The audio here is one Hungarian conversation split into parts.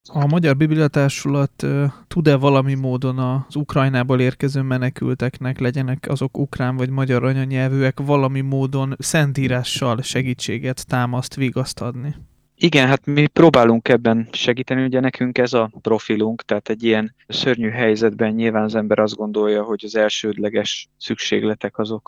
A Magyar Bibliatársulat tud-e valami módon az Ukrajnából érkező menekülteknek, legyenek azok ukrán vagy magyar anyanyelvűek, valami módon szentírással segítséget, támaszt, vigaszt adni? Igen, hát mi próbálunk ebben segíteni, ugye nekünk ez a profilunk, tehát egy ilyen szörnyű helyzetben nyilván az ember azt gondolja, hogy az elsődleges szükségletek azok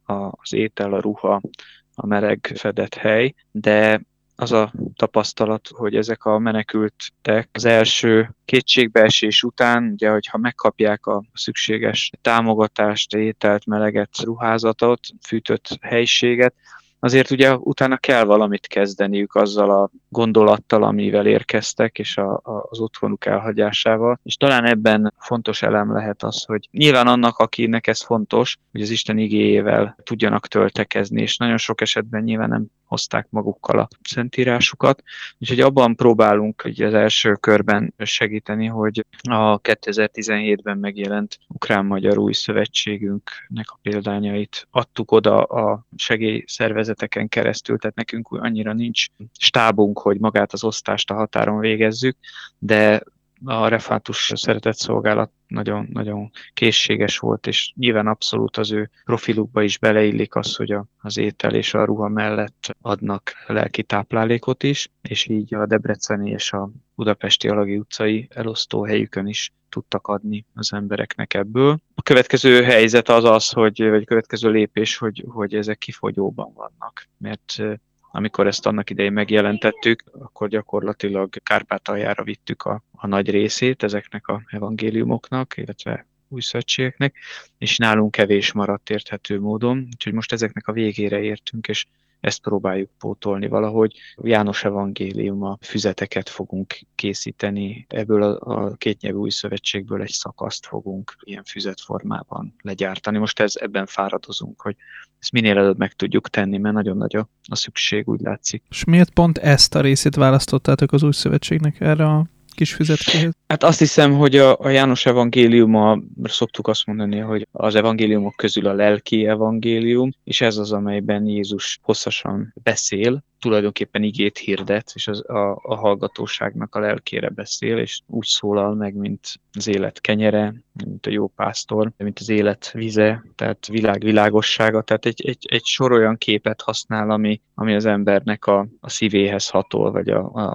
az étel, a ruha, a meleg fedett hely, de az a tapasztalat, hogy ezek a menekültek az első kétségbeesés után, ugye, hogyha megkapják a szükséges támogatást, ételt, meleget, ruházatot, fűtött helyiséget, azért ugye utána kell valamit kezdeniük azzal a gondolattal, amivel érkeztek, és az otthonuk elhagyásával. És talán ebben fontos elem lehet az, hogy nyilván annak, akinek ez fontos, hogy az Isten igéjével tudjanak töltekezni, és nagyon sok esetben nyilván nem hozták magukkal a szentírásukat. Úgyhogy abban próbálunk ugye az első körben segíteni, hogy a 2017-ben megjelent Ukrán-Magyar Új Szövetségünknek a példányait adtuk oda a segélyszervezeteken keresztül, tehát nekünk annyira nincs stábunk, hogy magát az osztást a határon végezzük, de a Refátus Szeretett Szolgálat nagyon készséges volt, és nyilván abszolút az ő profilukba is beleillik az, hogy az étel és a ruha mellett adnak lelki táplálékot is, és így a debreceni és a budapesti Alagi utcai elosztóhelyükön is tudtak adni az embereknek ebből. A következő helyzet vagy a következő lépés, hogy ezek kifogyóban vannak, mert amikor ezt annak idején megjelentettük, akkor gyakorlatilag Kárpátaljára vittük a nagy részét ezeknek az evangéliumoknak, illetve új szövetségeknek, és nálunk kevés maradt érthető módon, úgyhogy most ezeknek a végére értünk, és ezt próbáljuk pótolni valahogy. János evangéliuma füzeteket fogunk készíteni, ebből a kétnyelvű új szövetségből egy szakaszt fogunk ilyen füzetformában legyártani. Most ebben fáradozunk, hogy ezt minél előbb meg tudjuk tenni, mert nagyon nagy a szükség, úgy látszik. És miért pont ezt a részét választottátok az új szövetségnek erre a kis füzetkéhez? Hát azt hiszem, hogy a János evangéliuma, szoktuk azt mondani, hogy az evangéliumok közül a lelki evangélium, és ez az, amelyben Jézus hosszasan beszél, tulajdonképpen igét hirdet, és a hallgatóságnak a lelkére beszél, és úgy szólal meg, mint az élet kenyere, mint a jó pásztor, mint az élet vize, tehát világossága. Tehát egy sor olyan képet használ, ami az embernek a szívéhez hatol, vagy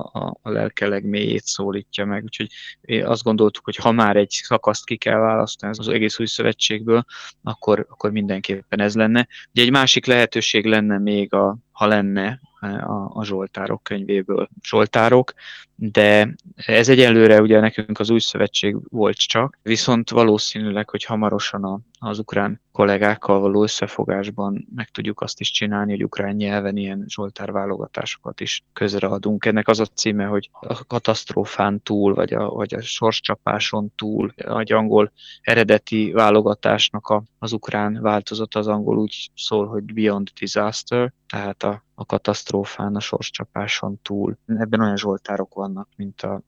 a lelke legmélyét szólítja meg. Úgyhogy azt gondoltuk, hogy ha már egy szakaszt ki kell választani az egész új szövetségből, akkor mindenképpen ez lenne. Ugye egy másik lehetőség lenne még, ha lenne a Zsoltárok könyvéből Zsoltárok, de ez egyelőre ugye nekünk az új szövetség volt csak, viszont valószínűleg, hogy hamarosan az ukrán kollégákkal való összefogásban meg tudjuk azt is csinálni, hogy ukrán nyelven ilyen Zsoltár válogatásokat is közreadunk. Ennek az a címe, hogy a katasztrófán túl, vagy a sorscsapáson túl, egy angol eredeti válogatásnak az ukrán változata, az angol úgy szól, hogy Beyond Disaster, tehát a katasztrófán, a sorscsapáson túl. Ebben olyan zsoltárok vannak, mint a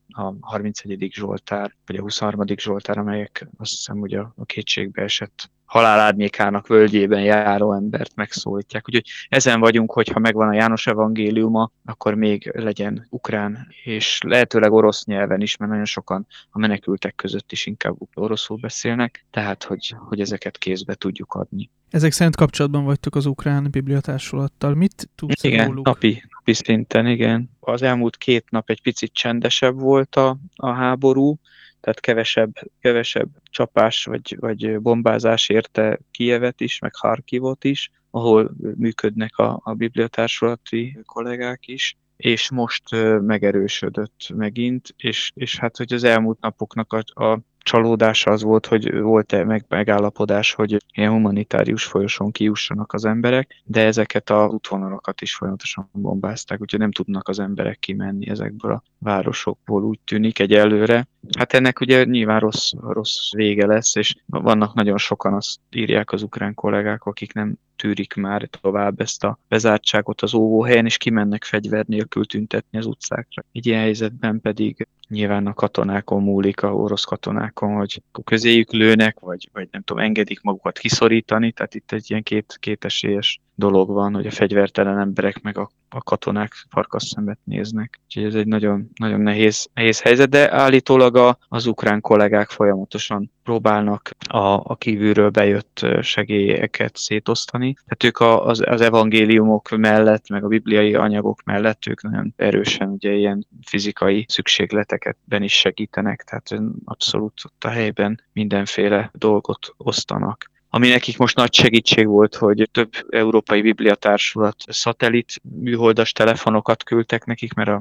31. Zsoltár, vagy a 23. Zsoltár, amelyek azt hiszem, hogy a kétségbe esett halálárnyékának völgyében járó embert megszólítják. Úgyhogy ezen vagyunk, hogyha megvan a János evangéliuma, akkor még legyen ukrán, és lehetőleg orosz nyelven is, mert nagyon sokan a menekültek között is inkább oroszul beszélnek, tehát hogy ezeket kézbe tudjuk adni. Ezek szerint kapcsolatban vagytok az Ukrán Bibliatársulattal. Mit tudsz róluk? Napi szinten, igen. Az elmúlt 2 nap egy picit csendesebb volt a háború, tehát kevesebb csapás vagy bombázás érte Kijevet is, meg Harkivot is, ahol működnek a bibliatársulati kollégák is, és most megerősödött megint, és hát, hogy az elmúlt napoknak a csalódása az volt, hogy volt-e megállapodás, hogy ilyen humanitárius folyosón kijussanak az emberek, de ezeket az útvonalakat is folyamatosan bombázták, úgyhogy nem tudnak az emberek kimenni ezekből a városokból, úgy tűnik egyelőre. Hát ennek ugye nyilván rossz vége lesz, és vannak nagyon sokan, azt írják az ukrán kollégák, akik nem tűrik már tovább ezt a bezártságot az óvóhelyen, és kimennek fegyver nélkül tüntetni az utcákra. Egy ilyen helyzetben pedig nyilván a katonákon múlik, a orosz katonákon, hogy közéjük lőnek, vagy nem tudom, engedik magukat kiszorítani, tehát itt egy ilyen kétesélyes dolog van, hogy a fegyvertelen emberek meg a katonák farkasszembet néznek. Úgyhogy ez egy nagyon, nagyon nehéz helyzet, de állítólag az ukrán kollégák folyamatosan próbálnak a kívülről bejött segélyeket szétosztani. Tehát ők az evangéliumok mellett, meg a bibliai anyagok mellett ők nagyon erősen ugye ilyen fizikai szükségletekben is segítenek, tehát abszolút ott a helyben mindenféle dolgot osztanak. Ami nekik most nagy segítség volt, hogy több európai bibliatársulat szatellit műholdas telefonokat küldtek nekik, mert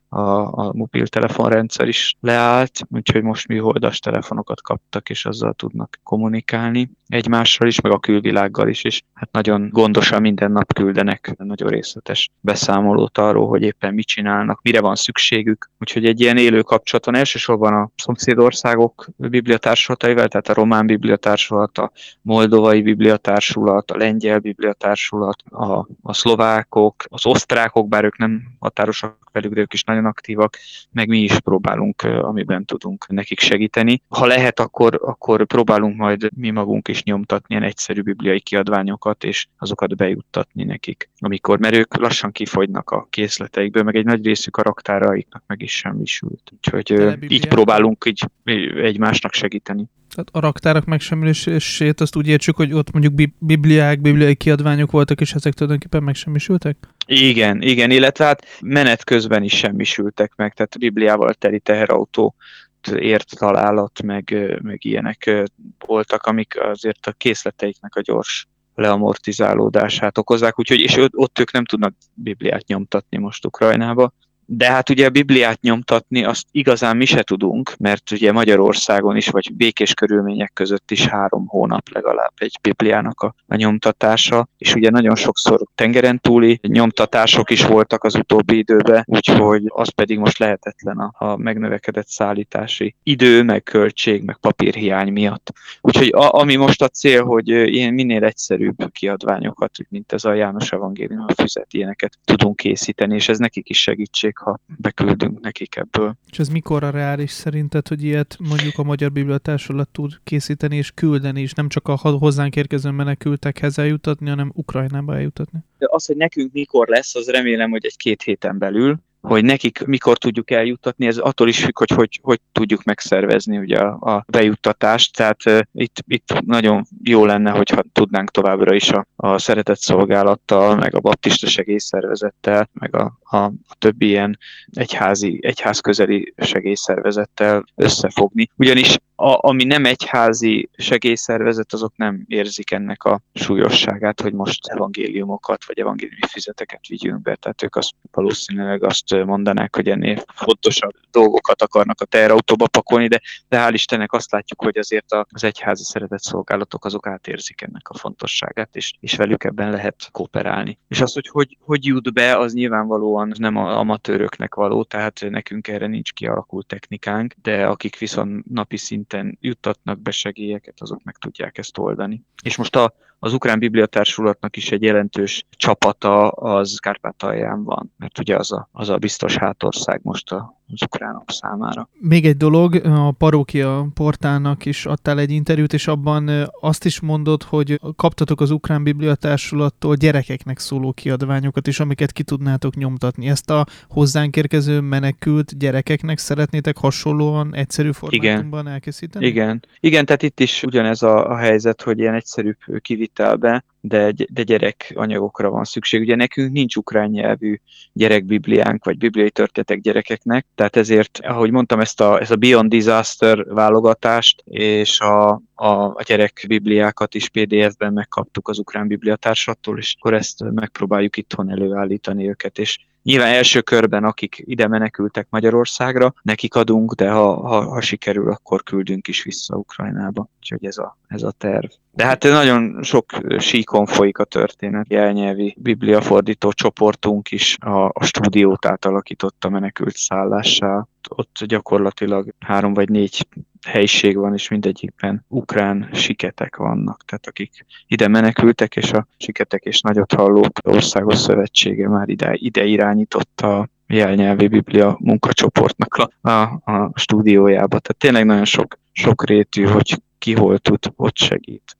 a mobiltelefonrendszer is leállt, úgyhogy most műholdas telefonokat kaptak, és azzal tudnak kommunikálni egymással is, meg a külvilággal is, és hát nagyon gondosan minden nap küldenek nagyon részletes beszámolót arról, hogy éppen mit csinálnak, mire van szükségük. Úgyhogy egy ilyen élő kapcsolat van elsősorban a szomszédországok bibliatársulataival, tehát a román bibliatársulat, a moldovai bibliatársulat, a lengyel bibliatársulat, a szlovákok, az osztrákok, bár ők nem határosak velük, de ők is nagyon aktívak, meg mi is próbálunk, amiben tudunk nekik segíteni. Ha lehet, akkor próbálunk majd mi magunk is nyomtatni ilyen egyszerű bibliai kiadványokat, és azokat bejuttatni nekik. Mert ők lassan kifogynak a készleteikből, meg egy nagy részük a raktáraiknak meg is semmisült. Úgyhogy így próbálunk így egymásnak segíteni. Tehát a raktárak megsemmisülését azt úgy értsük, hogy ott mondjuk bibliai kiadványok voltak, és ezek tulajdonképpen megsemmisültek? Igen, illetve hát menet közben is semmisültek meg, tehát Bibliával teli teherautó ért találat, meg ilyenek voltak, amik azért a készleteiknek a gyors leamortizálódását okozzák, úgyhogy és ott ők nem tudnak Bibliát nyomtatni most Ukrajnába. De hát ugye a Bibliát nyomtatni azt igazán mi se tudunk, mert ugye Magyarországon is, vagy békés körülmények között is 3 hónap legalább egy Bibliának a nyomtatása, és ugye nagyon sokszor tengeren túli nyomtatások is voltak az utóbbi időben, úgyhogy az pedig most lehetetlen a megnövekedett szállítási idő, meg költség, meg papírhiány miatt. Úgyhogy ami most a cél, hogy ilyen minél egyszerűbb kiadványokat, mint ez a János Evangélium, a füzet, ilyeneket tudunk készíteni, és ez nekik is segítség, ha beküldünk nekik ebből. És ez mikorra reális szerinted, hogy ilyet mondjuk a Magyar Bibliatársulat tud készíteni és küldeni, és nem csak a hozzánk érkező menekültekhez eljutatni, hanem Ukrajnába eljutatni? Az, hogy nekünk mikor lesz, az remélem, hogy 1-2 héten belül, hogy nekik mikor tudjuk eljuttatni, ez attól is függ, hogy tudjuk megszervezni ugye a bejuttatást, tehát itt nagyon jó lenne, hogyha tudnánk továbbra is a Szeretett Szolgálattal, meg a Baptista Segélyszervezettel, meg a többi ilyen egyház közeli segélyszervezettel összefogni. Ugyanis ami nem egyházi segélyszervezet, azok nem érzik ennek a súlyosságát, hogy most evangéliumokat vagy evangéliumi füzeteket vigyünk be. Tehát ők valószínűleg azt mondanák, hogy ennél fontosabb dolgokat akarnak a teherautóba pakolni, de hál' Istennek azt látjuk, hogy azért az egyházi szeretett szolgálatok azok átérzik ennek a fontosságát, és velük ebben lehet kooperálni. És az, hogy jut be, az nyilvánvalóan nem amatőröknek való, tehát nekünk erre nincs kialakult technikánk, de akik viszont napi szinten juttatnak be segélyeket, azok meg tudják ezt oldani. És most az Ukrán Bibliatársulatnak is egy jelentős csapata az Kárpátalján van, mert ugye az a biztos hátország most az ukránok számára. Még egy dolog, a Parókia portálnak is adtál egy interjút, és abban azt is mondod, hogy kaptatok az Ukrán Bibliatársulattól gyerekeknek szóló kiadványokat is, amiket ki tudnátok nyomtatni. Ezt a hozzánk érkező menekült gyerekeknek szeretnétek hasonlóan egyszerű formátumban elkészíteni? Igen, tehát itt is ugyanez a helyzet, hogy ilyen egyszerűbb kivitelbe, de gyerekanyagokra van szükség. Ugye nekünk nincs ukrán nyelvű gyerekbibliánk, vagy bibliai történetek gyerekeknek, tehát ezért, ahogy mondtam, ezt a Beyond Disaster válogatást és a gyerekbibliákat is PDF-ben megkaptuk az Ukrán Bibliatársattól, és akkor ezt megpróbáljuk itthon előállítani őket, és nyilván első körben, akik ide menekültek Magyarországra, nekik adunk, de ha sikerül, akkor küldünk is vissza Ukrajnába. Úgyhogy ez a terv. De hát nagyon sok síkon folyik a történet. Jelnyelvi bibliafordító csoportunk is a stúdiót átalakította menekült szállássá. Ott gyakorlatilag 3 vagy 4 helység van, és mindegyikben ukrán siketek vannak. Tehát akik ide menekültek, és a Siketek és Nagyothallók Országos Szövetsége már ide irányította a jelnyelvi biblia munkacsoportnak a stúdiójába. Tehát tényleg nagyon sok rétű, hogy ki hol tud, ott segít.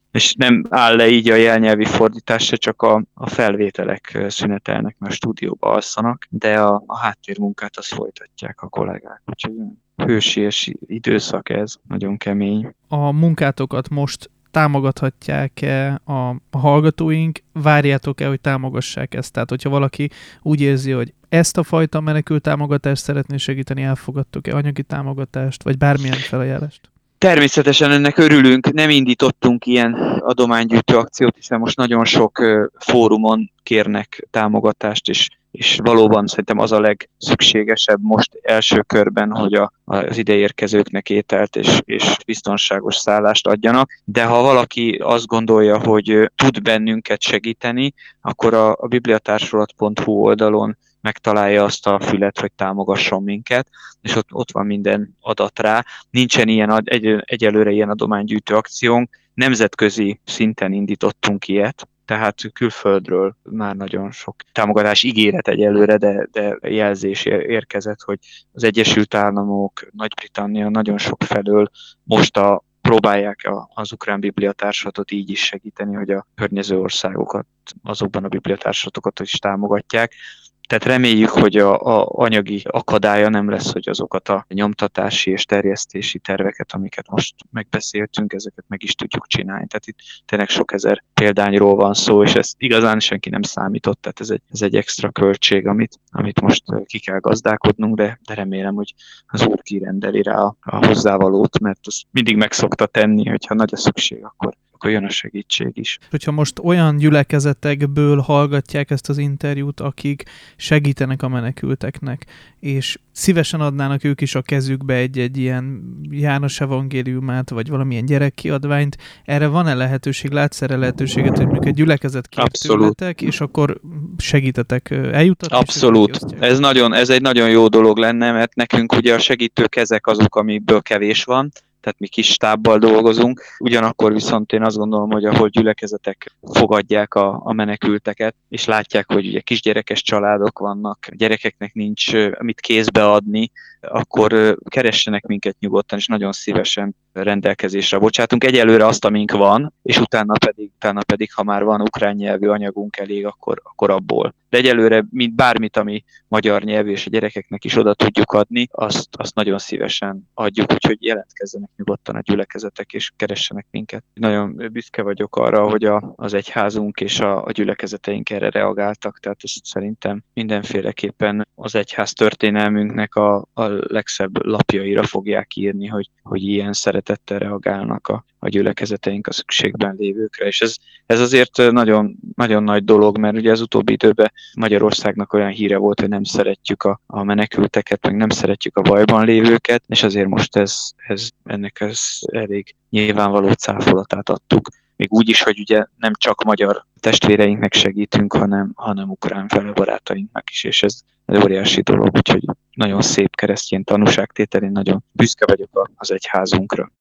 És nem áll le így a jelnyelvi fordítás se, csak a felvételek szünetelnek, mert a stúdióba alszanak, de a háttérmunkát azt folytatják a kollégák. Úgyhogy hősies időszak ez, nagyon kemény. A munkátokat most támogathatják-e a hallgatóink, várjátok-e, hogy támogassák ezt? Tehát, hogyha valaki úgy érzi, hogy ezt a fajta menekült támogatást szeretné segíteni, elfogadtok-e anyagi támogatást, vagy bármilyen felajánlást? Természetesen ennek örülünk, nem indítottunk ilyen adománygyűjtő akciót, hiszen most nagyon sok fórumon kérnek támogatást, és valóban szerintem az a legszükségesebb most első körben, hogy az ideérkezőknek ételt és biztonságos szállást adjanak. De ha valaki azt gondolja, hogy tud bennünket segíteni, akkor a bibliatársulat.hu oldalon megtalálja azt a fület, hogy támogasson minket, és ott van minden adat rá. Nincsen egyelőre ilyen adománygyűjtő akciónk, nemzetközi szinten indítottunk ilyet, tehát külföldről már nagyon sok támogatás ígéret egyelőre, de jelzés érkezett, hogy az Egyesült Államok, Nagy-Britannia nagyon sok felől most próbálják az ukrán bibliatársulatot így is segíteni, hogy a környező országokat, azokban a bibliatársulatokat is támogatják. Tehát reméljük, hogy a anyagi akadálya nem lesz, hogy azokat a nyomtatási és terjesztési terveket, amiket most megbeszéltünk, ezeket meg is tudjuk csinálni. Tehát itt tényleg sok ezer példányról van szó, és ezt igazán senki nem számított, tehát ez egy extra költség, amit most ki kell gazdálkodnunk, de remélem, hogy az Úr kirendeli rá a hozzávalót, mert azt mindig meg szokta tenni, hogyha nagy a szükség, akkor jön a segítség is. Hogyha most olyan gyülekezetekből hallgatják ezt az interjút, akik segítenek a menekülteknek, és szívesen adnának ők is a kezükbe egy ilyen János evangéliumát, vagy valamilyen gyerekkiadványt, erre van-e lehetőség, látsz erre lehetőséget, hogy mondjuk egy gyülekezet kér tőletek, és akkor segítetek eljutatni? Abszolút. Ez egy nagyon jó dolog lenne, mert nekünk ugye a segítő kezek azok, amikből kevés van, tehát mi kis stábbal dolgozunk, ugyanakkor viszont én azt gondolom, hogy ahol gyülekezetek fogadják a menekülteket, és látják, hogy ugye kisgyerekes családok vannak, a gyerekeknek nincs mit kézbe adni, akkor keressenek minket nyugodtan, és nagyon szívesen rendelkezésre bocsátunk. Egyelőre azt, amink van, és utána pedig ha már van ukrán nyelvű anyagunk elég, akkor abból. De egyelőre bármit, ami magyar nyelvű, és a gyerekeknek is oda tudjuk adni, azt nagyon szívesen adjuk, úgyhogy jelentkezzenek nyugodtan a gyülekezetek, és keressenek minket. Nagyon büszke vagyok arra, hogy az egyházunk és a gyülekezeteink erre reagáltak, tehát ezt szerintem mindenféleképpen az egyház történelmünknek a legszebb lapjaira fogják írni, hogy ilyen szeretettel reagálnak a gyülekezeteink a szükségben lévőkre, és ez azért nagyon, nagyon nagy dolog, mert ugye az utóbbi időben Magyarországnak olyan híre volt, hogy nem szeretjük a menekülteket, meg nem szeretjük a bajban lévőket, és azért most ennek elég nyilvánvaló cáfolatát adtuk. Még úgy is, hogy ugye nem csak magyar testvéreinknek segítünk, hanem ukrán felebarátainknak is, és ez óriási dolog, úgyhogy nagyon szép keresztény tanúságtétel, én nagyon büszke vagyok az egyházunkra.